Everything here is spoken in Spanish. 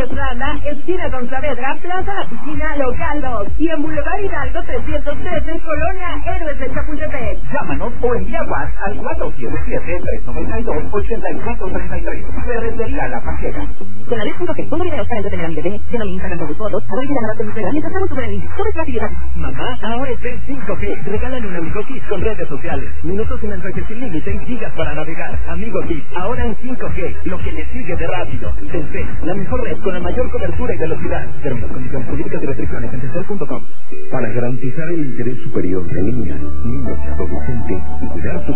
Randa, esquina con Saavedra, Plaza La Piscina, Local 2. Y en Boulevard Hidalgo 313, Colonia Héroes de Chapultepec. Llámanos o envía WhatsApp al 477-392-8433. Ferretería La Pajera. Con la red 5G, pongo videos para entretener a mi bebé. Yo no me Instagram con mis fotos. Ahora ir a grabar con mi bebé mientras hago tu bebé. Todo es fácil y rápido. Mamá, ahora es el 5G. Regálale un Amigo Kids con redes sociales. Minutos sin mensajes sin límite y gigas para navegar. Amigo Kids, ahora en 5G. Lo que le sigue de rápido. Telcel, la mejor red con la mayor cobertura y velocidad. Términos, condiciones políticas y restricciones en telcel.com. Para garantizar el interés superior de niñas, niños y adolescentes y cuidar su